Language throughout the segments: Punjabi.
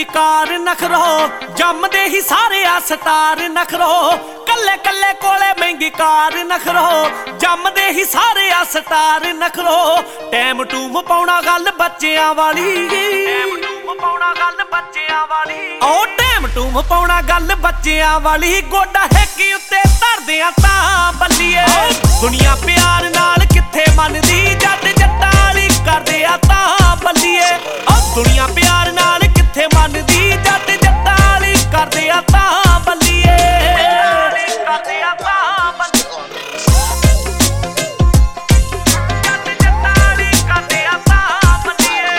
ਕਾਰ ਨਖਰੋ ਜੰਮਦੇ ਹੀ ਸਾਰੇ ਆ ਸਟਾਰ ਨਖਰੋ ਕੱਲੇ ਕੱਲੇ ਕੋਲੇ ਮਹਿੰਗੀ ਕਾਰ ਨਖਰੋ ਜੰਮਦੇ ਹੀ ਸਾਰੇ ਆ ਸਟਾਰ ਨਖਰੋ ਟਾਈਮ ਟੂਮ ਪਾਉਣਾ ਗੱਲ ਬੱਚਿਆਂ ਵਾਲੀ ਟਾਈਮ ਟੂਮ ਪਾਉਣਾ ਗੱਲ ਬੱਚਿਆਂ ਵਾਲੀ ਓ ਟਾਈਮ ਟੂਮ ਪਾਉਣਾ ਗੱਲ ਬੱਚਿਆਂ ਵਾਲੀ ਗੋਡਾ ਹੈਕੀ ਉੱਤੇ ਧਰਦੇ ਆ ਤਾਂ ਬੱਲੀਏ ਦੁਨੀਆ ਪਿਆਰ ਨਾਲ ਕਿੱਥੇ ਮੰਨਦੀ ਜੱਟ ਜੱਟਾਂ ਵਾਲੀ ਕਰਦੇ ਆ ਤਾਂ ਬੱਲੀਏ ਓ ਦੁਨੀਆ ਪਿਆਰ ਨਾਲ ਕਿੱਥੇ ਮੰਨਦੀ ਜੱਟ ਜੱਟਾਂ ਵਾਲੀ ਕਰਦੇ ਆ ਤਾਂ ਬੱਲੀਏ ਕਰਦੇ ਆ ਤਾਂ ਬੱਲੀਏ ਜੱਟ ਜੱਟਾਂ ਵਾਲੀ ਕਰਦੇ ਆ ਤਾਂ ਬੱਲੀਏ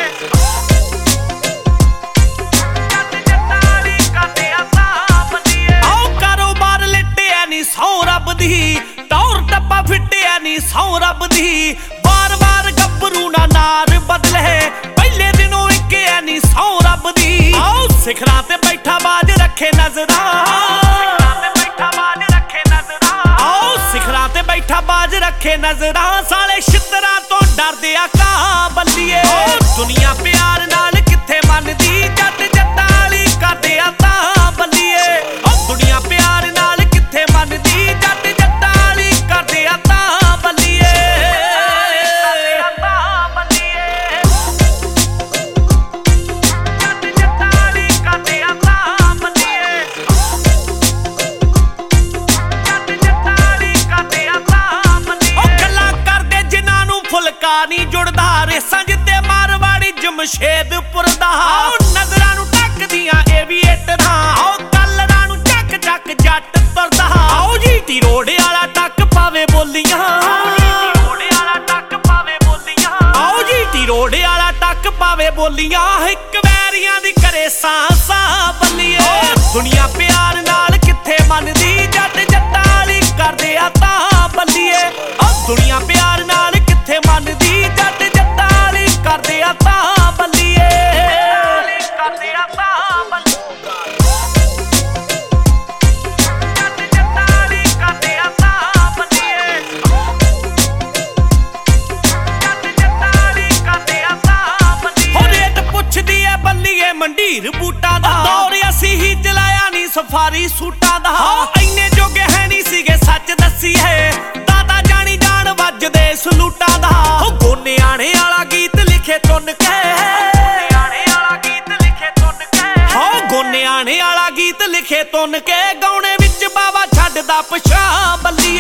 ਜੱਟ ਜੱਟਾਂ ਵਾਲੀ ਕਰਦੇ ਆ ਤਾਂ ਬੱਲੀਏ ਓ ਕਾਰੋਬਾਰ ਲਿੱਟਿਆ ਨੀ ਸੌ ਰੱਬ ਦੀ ਟੌਰ ਟੱਪਾ ਫਿੱਟਿਆ ਨੀ ਸੌ ਰੱਬ ਦੀ ਵਾਰ-ਵਾਰ ਗੱਭਰੂ ਨਾ ਨਾਰ ਬਦਲੇ ਪਹਿਲੇ ਦਿਨੋਂ ਇੱਕਿਆ ਨੀ ਸੌ ਰੱਬ ਦੀ ਆਓ ਸਿਖਰਾਂ ਤੇ ਬੈਠਾ ਬਾਜ ਰੱਖੇ ਨਜ਼ਰਾਂ ਆਓ ਸਿਖਰਾਂ ਤੇ ਬੈਠਾ ਬਾਜ ਰੱਖੇ ਨਜ਼ਰਾਂ ਸਾਲੇ ਛਿੱਤਰਾਂ ਤੋਂ ਡਰਦੇ ਆ ਕਾਂ ਬੱਲੀਏ ਦੁਨੀਆ ਪਿਆਰ ਨਾਲ ਕਿੱਥੇ ਮੰਨਦੀ ਜੱਟ ਜੱਟਾਂ ਵਾਲੀ ਕਰਦੇ ਆ ਤਾਂ ਬੱਲੀਏ ਓ ਦੁਨੀਆ ਪਿਆਰ ਨਾਲ ਕਿੱਥੇ ਮੰਨਦੀ ਜੱਟ ਜੱਟਾਂ ਵਾਲੀ ਕਰਦੇ ਆ ਤਾਂ ਬੱਲੀਏ ਜੱਟ ਜੱਟਾਂ ਵਾਲੀ ਕਰਦੇ ਆ ਤਾਂ ਬੱਲੀਏ ਜੱਟ ਜੱਟਾਂ ਵਾਲੀ ਕਰਦੇ ਆ ਤਾਂ ਬੱਲੀਏ ਓ ਗੱਲਾਂ ਕਰਦੇ ਜਿਨ੍ਹਾਂ ਨੂੰ ਫੁਲਕਾ ਨਹੀਂ ਜੁੜਦਾ ਰੇਸਾਂ ਜਿੱਤੇ ਮਾਰਵਾੜੀ ਜਮਸ਼ੇਦਪੁਰ ਦਾ ਨਜ਼ਰਾਂ ਨੂੰ ਟੱਕਦੀਆਂ ਏਵੀਏਟਰਾਂ ਓ ਕਲਰਾਂ ਨੂੰ ਚੱਕ ਚੱਕ ਜੱਟ ਤੁਰਦਾ ਆਓ ਜੀਟੀ ਰੋਡ ਵਾਲਾ ਟੱਕ ਪਾਵੇ ਬੋਲੀਆਂ ਆਓ ਜੀਟੀ ਰੋਡ ਵਾਲਾ ਟੱਕ ਪਾਵੇ ਬੋਲੀਆਂ ਇੱਕ ਵੈਰੀਆਂ ਦੀ ਕਰੇ ਸਾਂ ਬੱਲੀਏ ਦੁਨੀਆ ਪਿਆਰ ਨਾਲ ਕਿੱਥੇ ਮੰਨਦੀ ਜੱਟ ਜੱਟਾਂ ਵਾਲੀ ਕਰਦੇ ਆ ਤਾਂ ਬੱਲੀਏ ਓ ਦੁਨੀਆ ਪਿਆਰ ਨਾਲ ਕਿੱਥੇ ਮੰਨਦੀ ਜੱਟ ਜੱਟਾਂ ਵਾਲੀ ਕਰਦੇ ਆ ਤਾਂ ਬੱਲੀਏ ਕਰਦੇ ਆ ਤਾਂ ਬੱਲੀਏ ਜੱਟ ਜੱਟਾਂ ਵਾਲੀ ਕਰਦੇ ਆ ਤਾਂ ਬੱਲੀਏ ਜੱਟ ਜੱਟਾਂ ਵਾਲੀ ਕਰਦੇ ਆ ਤਾਂ ਬੱਲੀਏ ਹੋ ਰੇਟ ਪੁੱਛਦੀ ਐ ਬੱਲੀਏ ਮੰਡੀਰ ਬੂਟਾਂ ਦਾ ਦੌਰ ਅਸੀਂ ਹੀ ਚਲਾਇਆ ਨੀ ਸਫਾਰੀ ਸੂਟਾਂ ਦਾ ਇੰਨੇ ਜੋਗੇ ਹੈ ਨਹੀਂ ਸੀਗੇ ਸੱਚ ਦੱਸੀ ਹੈ ਦਾਦਾ ਜਾਣੀ ਜਾਣ ਵੱਜਦੇ ਸਲੂਟਾਂ ਦਾ ਹੋ ਗੋਨਿਆਣੇ ਵਾਲਾ ਗੀਤ ਲਿਖੇ ਚੁੰਨ ਕੇ ਗੋਨਿਆਣੇ ਵਾਲਾ ਗੀਤ ਲਿਖੇ ਤੁੰਨ ਕੇ ਗਾਉਣੇ ਵਿੱਚ ਬਾਵਾ ਛੱਡਦਾ ਪਛਾਂ ਬੱਲੀਏ